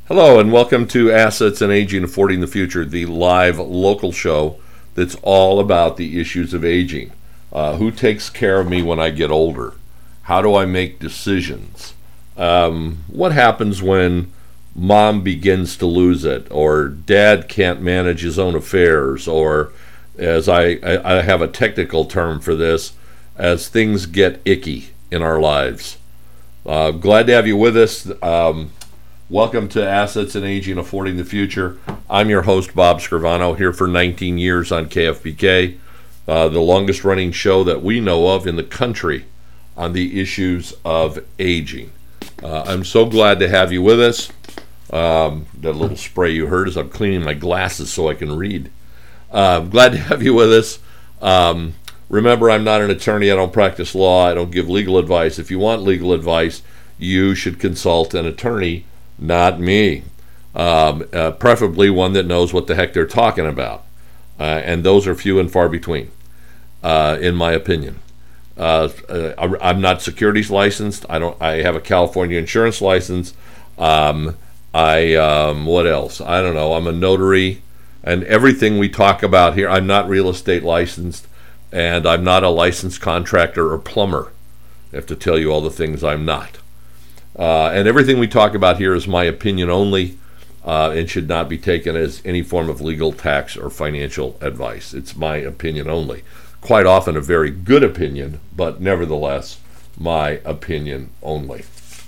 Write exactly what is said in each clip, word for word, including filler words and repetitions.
Hello and welcome to Assets and Aging Affording the Future, the live local show that's all about the issues of aging. Uh, who takes care of me when I get older? How do I make decisions? Um, what happens when mom begins to lose it, or dad can't manage his own affairs, or as I, I, I have a technical term for this, as things get icky in our lives. Uh, glad to have you with us. Um, Welcome to Assets and Aging Affording the Future. I'm your host, Bob Scrivano, here for nineteen years on K F B K, uh, the longest running show that we know of in the country on the issues of aging. Uh, I'm so glad to have you with us. Um, that little spray you heard is I'm cleaning my glasses so I can read. Uh, I'm glad to have you with us. Um, remember, I'm not an attorney. I don't practice law. I don't give legal advice. If you want legal advice, you should consult an attorney, not me. Um, uh, preferably one that knows what the heck they're talking about. Uh, and those are few and far between, uh, in my opinion. Uh, uh, I'm not securities licensed. I don't. I have a California insurance license. Um, I um, what else? I don't know. I'm a notary, and everything we talk about here. I'm not real estate licensed, and I'm not a licensed contractor or plumber. I have to tell you all the things I'm not. Uh, and everything we talk about here is my opinion only, uh, and should not be taken as any form of legal, tax, or financial advice. It's my opinion only. Quite often a very good opinion, but nevertheless, my opinion only.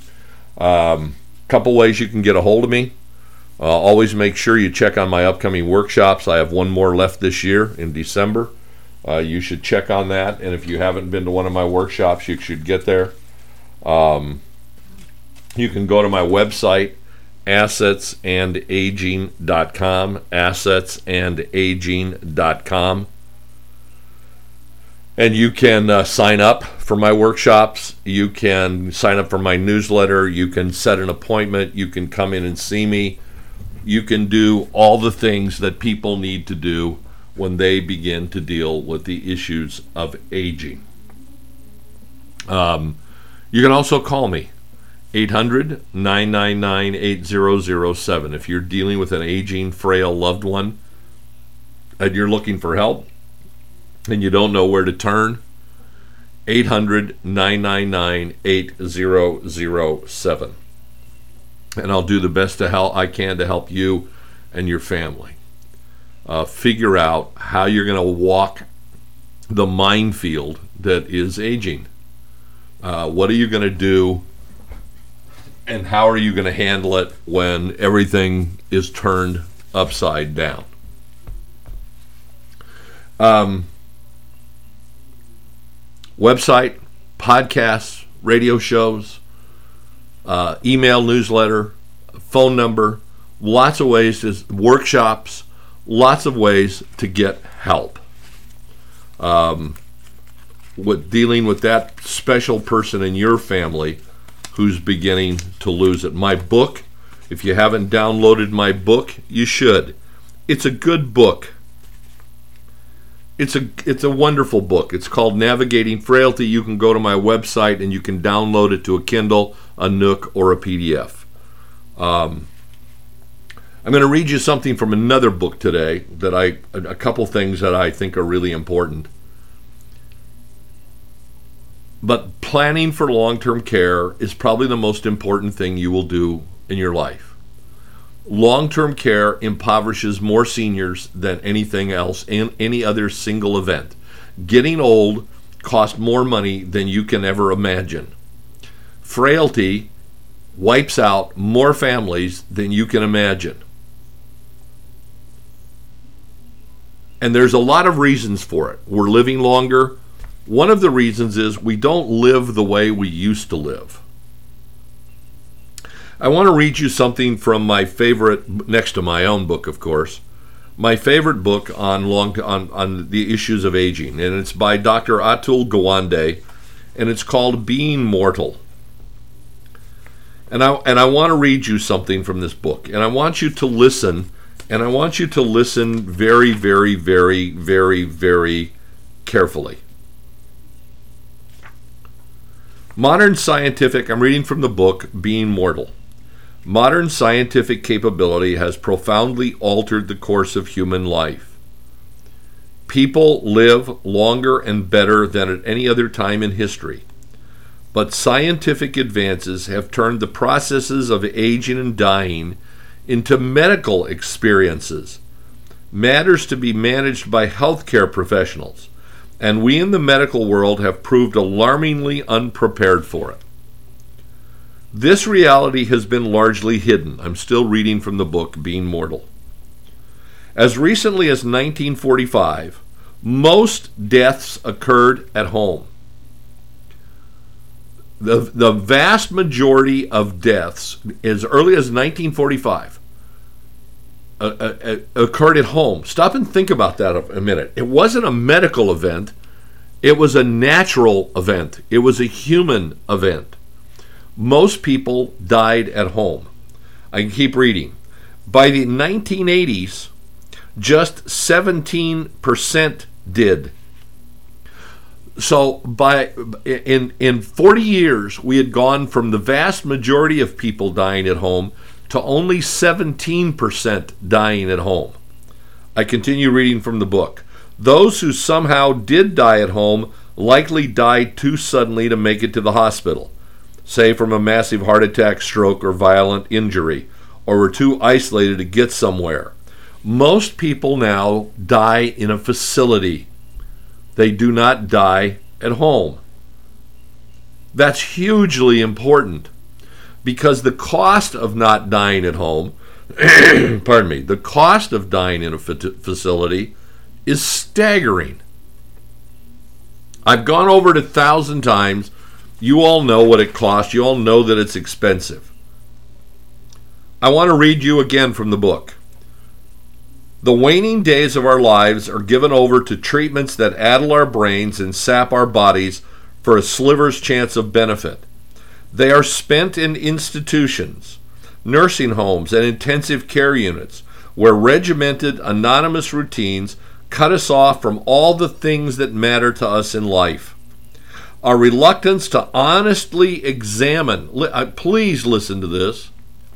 Um, couple ways you can get a hold of me. Uh, always make sure you check on my upcoming workshops. I have one more left this year in December. Uh, you should check on that, and if you haven't been to one of my workshops, you should get there. Um, You can go to my website, assets and aging dot com, assets and aging dot com, and you can uh, sign up for my workshops. You can sign up for my newsletter. You can set an appointment. You can come in and see me. You can do all the things that people need to do when they begin to deal with the issues of aging. Um, you can also call me. eight hundred, nine nine nine, eight zero zero seven. If you're dealing with an aging, frail loved one and you're looking for help and you don't know where to turn, eight hundred, nine nine nine, eight zero zero seven. And I'll do the best to help I can to help you and your family uh, figure out how you're going to walk the minefield that is aging. Uh, what are you going to do? And how are you going to handle it when everything is turned upside down? Um, website, podcasts, radio shows, uh, email newsletter, phone number, lots of ways, to, workshops, lots of ways to get help. Um, with dealing with that special person in your family who's beginning to lose it. My book, if you haven't downloaded my book, you should. It's a good book. It's a it's a wonderful book. It's called Navigating Frailty. You can go to my website and you can download it to a Kindle, a Nook, or a P D F. Um, I'm going to read you something from another book today, that I a couple things that I think are really important. But planning for long-term care is probably the most important thing you will do in your life. Long-term care impoverishes more seniors than anything else in any other single event. Getting old costs more money than you can ever imagine. Frailty wipes out more families than you can imagine. And there's a lot of reasons for it. We're living longer. One of the reasons is we don't live the way we used to live. I want to read you something from my favorite, next to my own book, of course, my favorite book on long on, on the issues of aging, and it's by Doctor Atul Gawande, and it's called Being Mortal. And I and I want to read you something from this book, and I want you to listen, and I want you to listen very, very, very, very, very carefully. Modern scientific, I'm reading from the book, Being Mortal. Modern scientific capability has profoundly altered the course of human life. People live longer and better than at any other time in history. But scientific advances have turned the processes of aging and dying into medical experiences, matters to be managed by healthcare professionals, and we in the medical world have proved alarmingly unprepared for it. This reality has been largely hidden. I'm still reading from the book, Being Mortal. As recently as nineteen forty-five, most deaths occurred at home. The, the vast majority of deaths, as early as nineteen forty-five, uh, uh, occurred at home. Stop and think about that a minute. It wasn't a medical event. It was a natural event. It was a human event. Most people died at home. I can keep reading. By the nineteen eighties, just seventeen percent did. So by in in forty years, we had gone from the vast majority of people dying at home to only seventeen percent dying at home. I continue reading from the book. Those who somehow did die at home likely died too suddenly to make it to the hospital, say from a massive heart attack, stroke, or violent injury, or were too isolated to get somewhere. Most people now die in a facility. They do not die at home. That's hugely important because the cost of not dying at home, pardon me, the cost of dying in a facility is staggering. I've gone over it a thousand times. You all know what it costs. You all know that it's expensive. I want to read you again from the book. The waning days of our lives are given over to treatments that addle our brains and sap our bodies for a sliver's chance of benefit. They are spent in institutions, nursing homes, and intensive care units, where regimented, anonymous routines cut us off from all the things that matter to us in life. Our reluctance to honestly examine, please listen to this,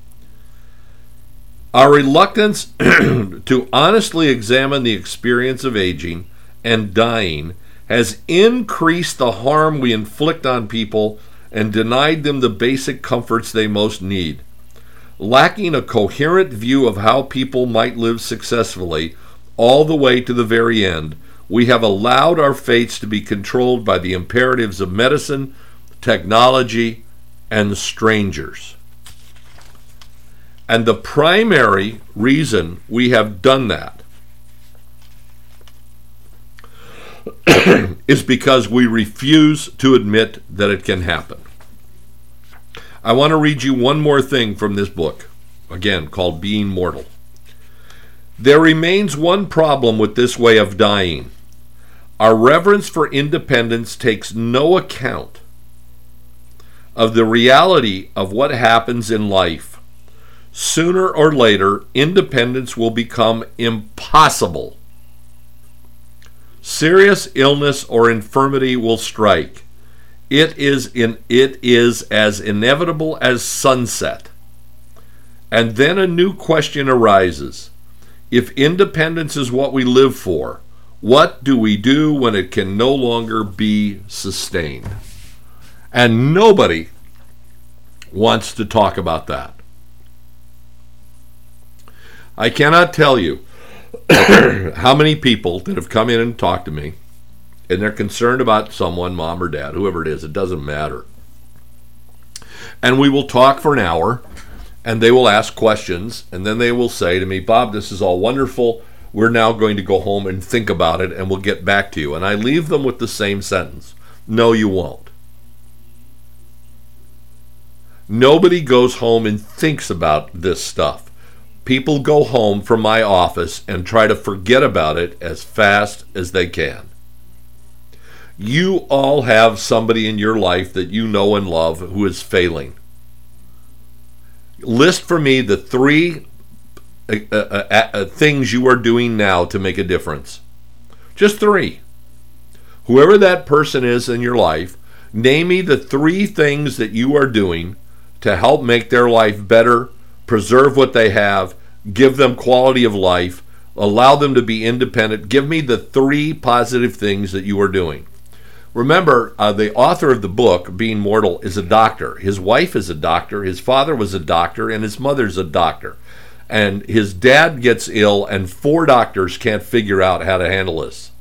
our reluctance to honestly examine the experience of aging and dying has increased the harm we inflict on people and denied them the basic comforts they most need. Lacking a coherent view of how people might live successfully all the way to the very end, we have allowed our fates to be controlled by the imperatives of medicine, technology, and strangers. And the primary reason we have done that is because we refuse to admit that it can happen. I want to read you one more thing from this book, again, called Being Mortal. There remains one problem with this way of dying. Our reverence for independence takes no account of the reality of what happens in life. Sooner or later, independence will become impossible. Serious illness or infirmity will strike. It is in it is as inevitable as sunset. And then a new question arises. If independence is what we live for, what do we do when it can no longer be sustained? And nobody wants to talk about that. I cannot tell you how many people that have come in and talked to me and they're concerned about someone, mom or dad, whoever it is, it doesn't matter. And we will talk for an hour and they will ask questions and then they will say to me, Bob, this is all wonderful. We're now going to go home and think about it and we'll get back to you. And I leave them with the same sentence. No, you won't. Nobody goes home and thinks about this stuff. People go home from my office and try to forget about it as fast as they can. You all have somebody in your life that you know and love who is failing. List for me the three uh, uh, uh, things you are doing now to make a difference. Just three. Whoever that person is in your life, name me the three things that you are doing to help make their life better preserve what they have, give them quality of life, allow them to be independent. Give me the three positive things that you are doing. Remember, uh, the author of the book, Being Mortal, is a doctor. His wife is a doctor, his father was a doctor, and his mother's a doctor. And his dad gets ill, and four doctors can't figure out how to handle this.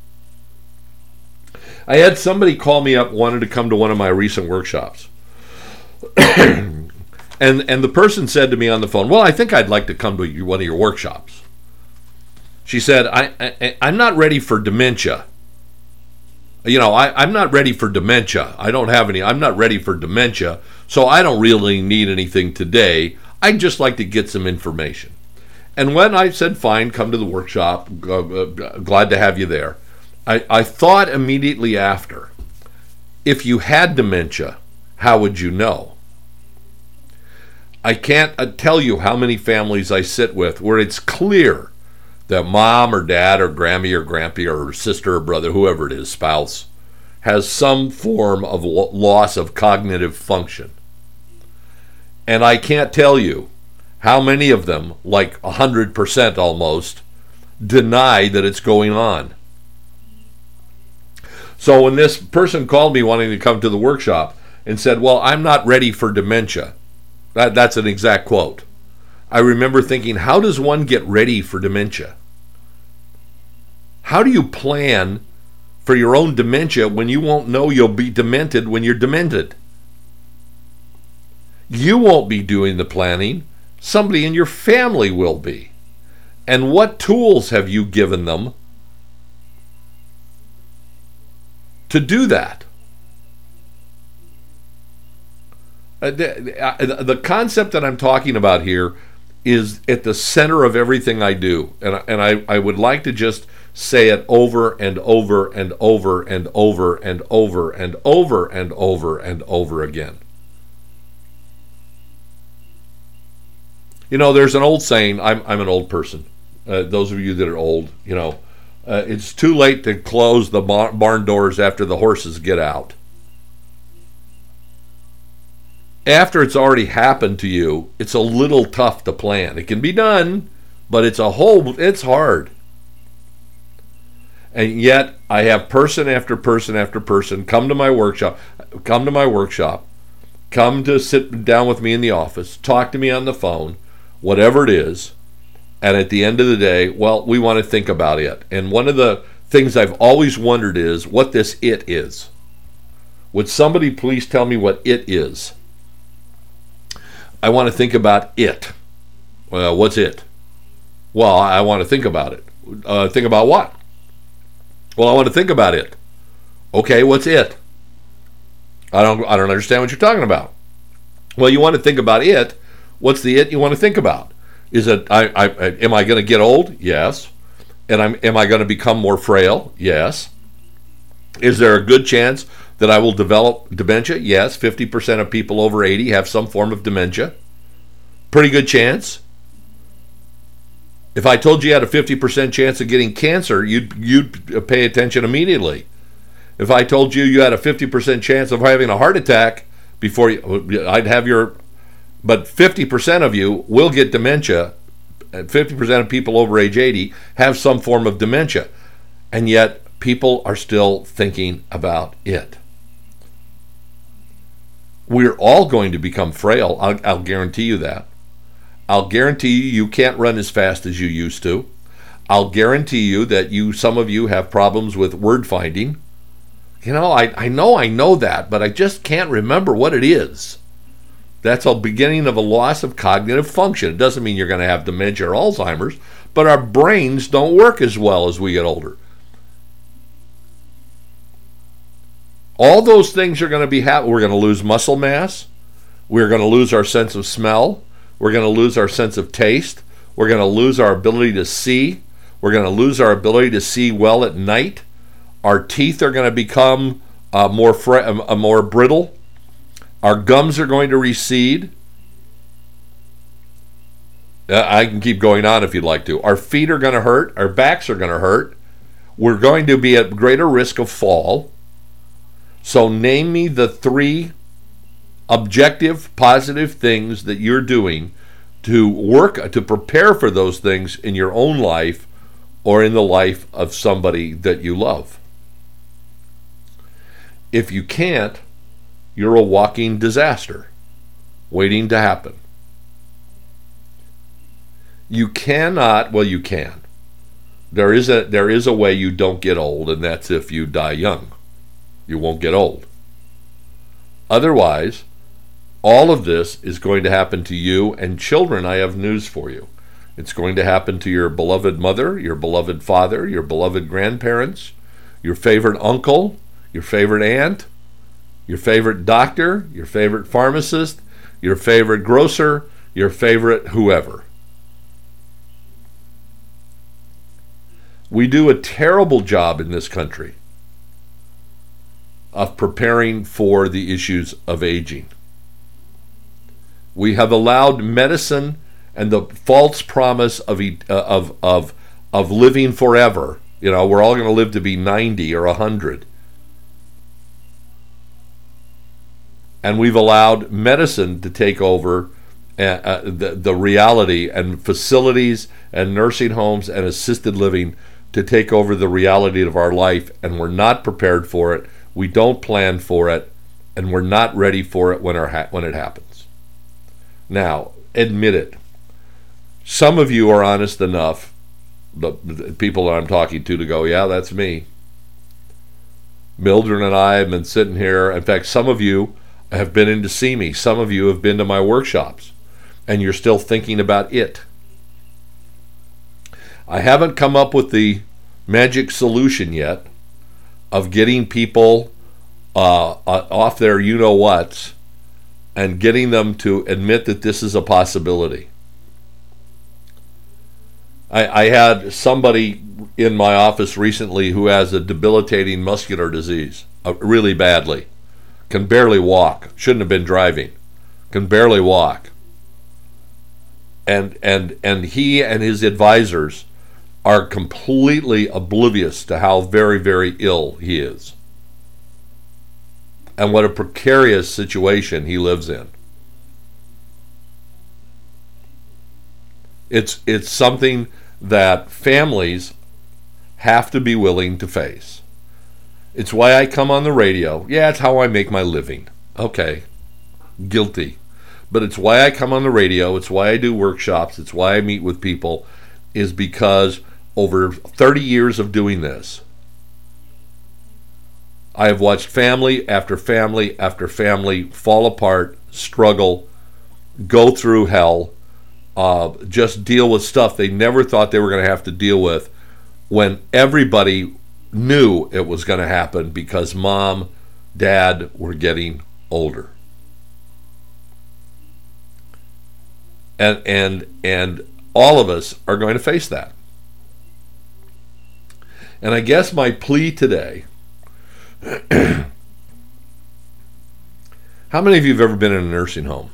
I had somebody call me up, wanted to come to one of my recent workshops. and and the person said to me on the phone, well, I think I'd like to come to your, one of your workshops. She said, I, I, I'm not ready for dementia. You know, I, I'm not ready for dementia. I don't have any, I'm not ready for dementia, so I don't really need anything today. I'd just like to get some information. And when I said, fine, come to the workshop, uh, uh, glad to have you there, I, I thought immediately after, if you had dementia, how would you know? I can't uh, tell you how many families I sit with where it's clear that mom or dad or Grammy or Grampy or sister or brother, whoever it is, spouse, has some form of lo- loss of cognitive function. And I can't tell you how many of them, like one hundred percent almost, deny that it's going on. So when this person called me wanting to come to the workshop and said, well, I'm not ready for dementia, that, that's an exact quote. I remember thinking, how does one get ready for dementia? How do you plan for your own dementia when you won't know you'll be demented when you're demented? You won't be doing the planning. Somebody in your family will be. And what tools have you given them to do that? Uh, the, uh, the concept that I'm talking about here is at the center of everything I do. And, and I, I would like to just say it over and over and over and over and over and over and over and over again. You know, there's an old saying, I'm, I'm an old person. Uh, those of you that are old, you know, uh, it's too late to close the bar- barn doors after the horses get out. After it's already happened to you, it's a little tough to plan. It can be done, but it's a whole, it's hard. And yet, I have person after person after person come to my workshop, come to my workshop, come to sit down with me in the office, talk to me on the phone, whatever it is, and at the end of the day, well, we want to think about it. And one of the things I've always wondered is what this it is. Would somebody please tell me what it is? I want to think about it. Well, what's it? Well, I want to think about it. Uh, think about what? Well, I want to think about it. Okay, what's it? I don't I don't understand what you're talking about. Well, you want to think about it. What's the it you want to think about? Is it, I, I, am I going to get old? Yes. And I'm, am I going to become more frail? Yes. Is there a good chance that I will develop dementia? Yes. fifty percent of people over eighty have some form of dementia. Pretty good chance. If I told you you had a fifty percent chance of getting cancer, you'd, you'd pay attention immediately. If I told you you had a fifty percent chance of having a heart attack before you, I'd have your, but fifty percent of you will get dementia. fifty percent of people over age eighty have some form of dementia. And yet people are still thinking about it. We're all going to become frail. I'll, I'll guarantee you that. I'll guarantee you you can't run as fast as you used to. I'll guarantee you that you, some of you have problems with word finding. You know, I, I know I know that, but I just can't remember what it is. That's a beginning of a loss of cognitive function. It doesn't mean you're going to have dementia or Alzheimer's, but our brains don't work as well as we get older. All those things are going to be happening. We're going to lose muscle mass. We're going to lose our sense of smell. We're going to lose our sense of taste. We're going to lose our ability to see. We're going to lose our ability to see well at night. Our teeth are going to become uh, more fr- uh, more brittle. Our gums are going to recede. Uh, I can keep going on if you'd like to. Our feet are going to hurt. Our backs are going to hurt. We're going to be at greater risk of fall. So name me the three objective, positive things that you're doing to work, to prepare for those things in your own life or in the life of somebody that you love. If you can't, you're a walking disaster waiting to happen. You cannot, well, you can. There is a there is a way you don't get old, and that's if you die young. You won't get old. Otherwise, all of this is going to happen to you and children. I have news for you. It's going to happen to your beloved mother, your beloved father, your beloved grandparents, your favorite uncle, your favorite aunt, your favorite doctor, your favorite pharmacist, your favorite grocer, your favorite whoever. We do a terrible job in this country of preparing for the issues of aging. We have allowed medicine and the false promise of uh, of of of living forever. You know, we're all going to live to be ninety or one hundred. And we've allowed medicine to take over uh, uh, the, the reality, and facilities and nursing homes and assisted living to take over the reality of our life, and we're not prepared for it. We don't plan for it, and we're not ready for it when, our ha- when it happens. Now, admit it. Some of you are honest enough, the, the people that I'm talking to, to go, yeah, that's me. Mildred and I have been sitting here. In fact, some of you have been in to see me. Some of you have been to my workshops, and you're still thinking about it. I haven't come up with the magic solution yet of getting people uh, off their you-know-whats and getting them to admit that this is a possibility. I, I had somebody in my office recently who has a debilitating muscular disease, uh, really badly. Can barely walk. Shouldn't have been driving. Can barely walk. And and and he and his advisors are completely oblivious to how very, very ill he is. And what a precarious situation he lives in. It's it's something that families have to be willing to face. It's why I come on the radio. Yeah, it's how I make my living. Okay, guilty. But it's why I come on the radio. It's why I do workshops. It's why I meet with people, is because over thirty years of doing this, I have watched family after family after family fall apart, struggle, go through hell, uh, just deal with stuff they never thought they were going to have to deal with, when everybody knew it was going to happen because mom, dad were getting older. And and and all of us are going to face that. And I guess my plea today, how many of you have ever been in a nursing home?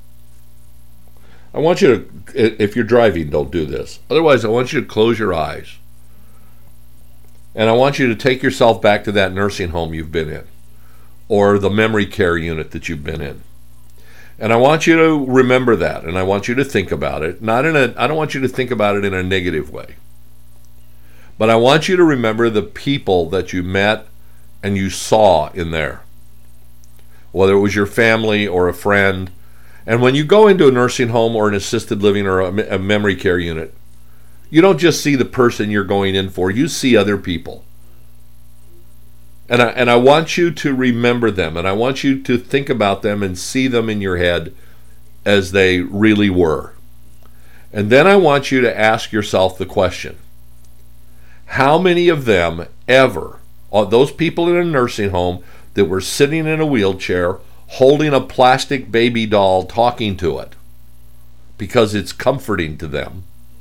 I want you to, if you're driving, don't do this. Otherwise, I want you to close your eyes. And I want you to take yourself back to that nursing home you've been in, or the memory care unit that you've been in. And I want you to remember that, and I want you to think about it. Not in a, I don't want you to think about it in a negative way. But I want you to remember the people that you met and you saw in there, whether it was your family or a friend. And when you go into a nursing home or an assisted living or a, a memory care unit, you don't just see the person you're going in for, you see other people. And I, and I want you to remember them, and I want you to think about them and see them in your head as they really were. And then I want you to ask yourself the question, how many of them ever, those people in a nursing home that were sitting in a wheelchair, holding a plastic baby doll, talking to it, because it's comforting to them,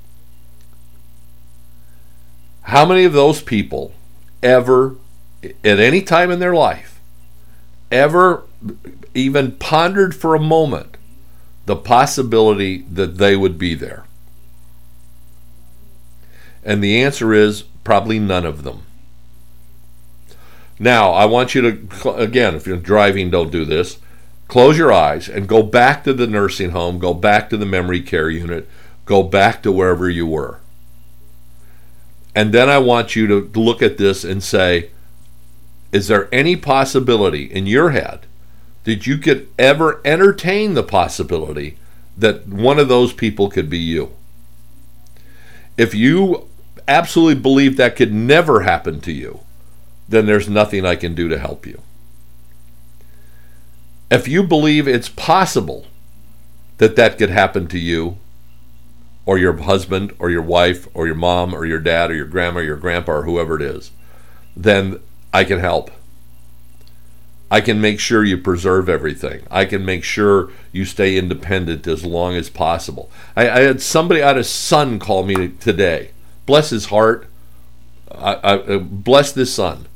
how many of those people ever, at any time in their life, ever even pondered for a moment the possibility that they would be there? And the answer is probably none of them. Now, I want you to, again, if you're driving, don't do this. close your eyes and go back to the nursing home, go back to the memory care unit, go back to wherever you were. And then I want you to look at this and say, is there any possibility in your head that you could ever entertain the possibility that one of those people could be you? If you absolutely believe that could never happen to you, then there's nothing I can do to help you. If you believe it's possible that that could happen to you, or your husband, or your wife, or your mom, or your dad, or your grandma, or your grandpa, or whoever it is, then I can help. I can make sure you preserve everything. I can make sure you stay independent as long as possible. I, I had somebody, I had a son call me today. Bless his heart. I, I, bless this son.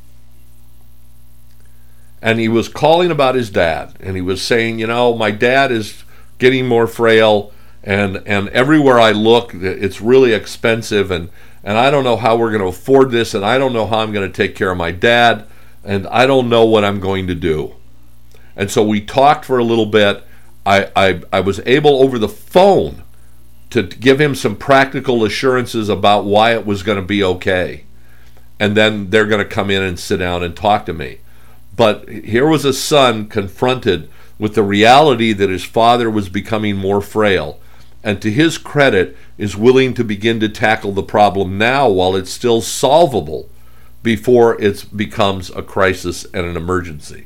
And he was calling about his dad. And he was saying, you know, my dad is getting more frail. And and everywhere I look, it's really expensive. And, and I don't know how we're going to afford this. And I don't know how I'm going to take care of my dad. And I don't know what I'm going to do. And so we talked for a little bit. I, I, I was able over the phone to give him some practical assurances about why it was going to be okay. And then they're going to come in and sit down and talk to me. But here was a son confronted with the reality that his father was becoming more frail. And to his credit, is willing to begin to tackle the problem now while it's still solvable, before it becomes a crisis and an emergency.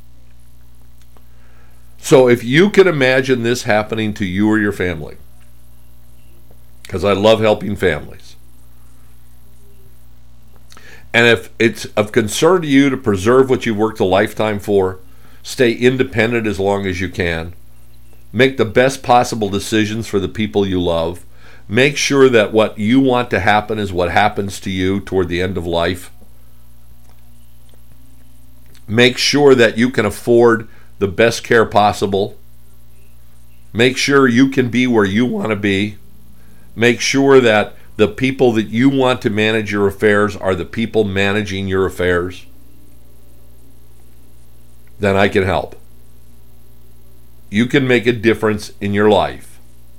So if you can imagine this happening to you or your family, because I love helping families, and if it's of concern to you to preserve what you've worked a lifetime for, stay independent as long as you can, make the best possible decisions for the people you love, make sure that what you want to happen is what happens to you toward the end of life, make sure that you can afford the best care possible. Make sure you can be where you want to be. Make sure that the people that you want to manage your affairs are the people managing your affairs. Then I can help. You can make a difference in your life.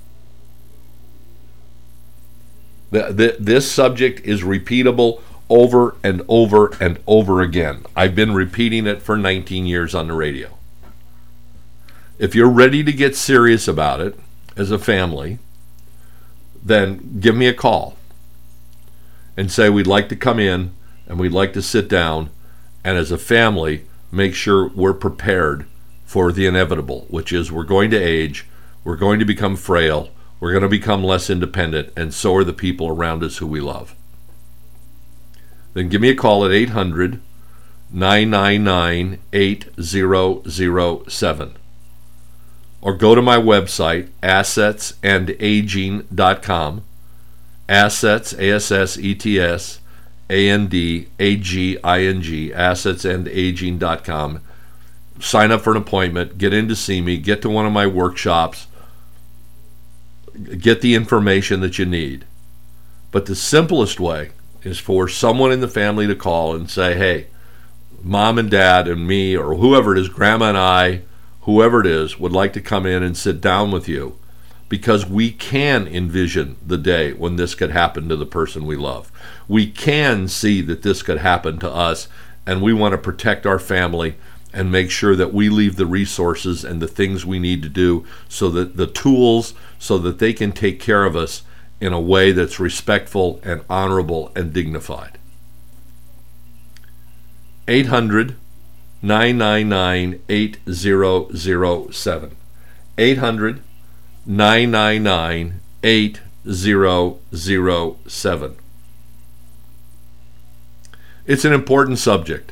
The, the, this subject is repeatable over and over and over again. I've been repeating it for nineteen years on the radio. If you're ready to get serious about it as a family, then give me a call and say we'd like to come in and we'd like to sit down and as a family make sure we're prepared for the inevitable, which is we're going to age, we're going to become frail, we're going to become less independent, and so are the people around us who we love. Then give me a call at eight hundred, nine nine nine, eight zero zero seven. Or go to my website, assets and aging dot com. Assets, A S S E T S, A N D A G I N G, assets and aging dot com. Sign up for an appointment, get in to see me, get to one of my workshops, get the information that you need. But the simplest way is for someone in the family to call and say, hey, mom and dad and me, or whoever it is, grandma and I, whoever it is, would like to come in and sit down with you, because we can envision the day when this could happen to the person we love. We can see that this could happen to us, and we want to protect our family and make sure that we leave the resources and the things we need to do, so that the tools, so that they can take care of us in a way that's respectful and honorable and dignified. eight hundred, nine nine nine, eight zero zero seven. eight hundred, nine nine nine, eight zero zero seven. It's an important subject.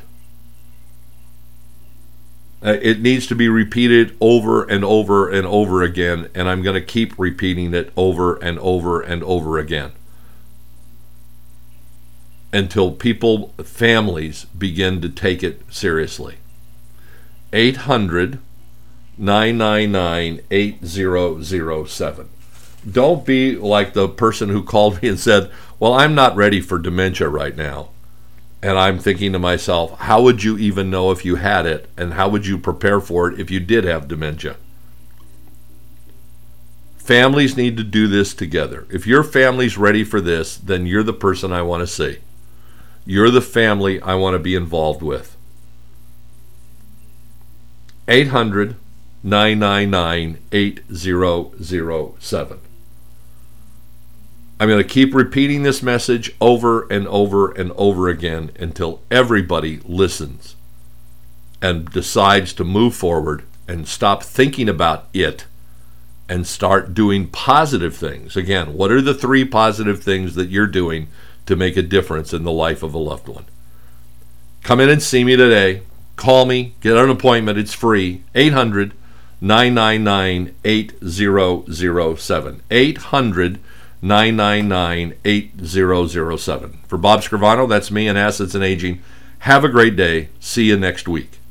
Uh, it needs to be repeated over and over and over again, and I'm going to keep repeating it over and over and over again until people, families, begin to take it seriously. eight hundred, nine nine nine, eight zero zero seven. Don't be like the person who called me and said, well, I'm not ready for dementia right now. And I'm thinking to myself, how would you even know if you had it? And how would you prepare for it if you did have dementia? Families need to do this together. If your family's ready for this, then you're the person I want to see. You're the family I want to be involved with. eight hundred, nine nine nine, eight zero zero seven. I'm going to keep repeating this message over and over and over again until everybody listens and decides to move forward and stop thinking about it and start doing positive things. Again, what are the three positive things that you're doing to make a difference in the life of a loved one? Come in and see me today. Call me. Get an appointment. It's free. eight hundred, nine nine nine, eight zero zero seven. eight hundred, nine nine nine, eight zero zero seven. For Bob Scrivano, that's me and Assets and Aging. Have a great day. See you next week.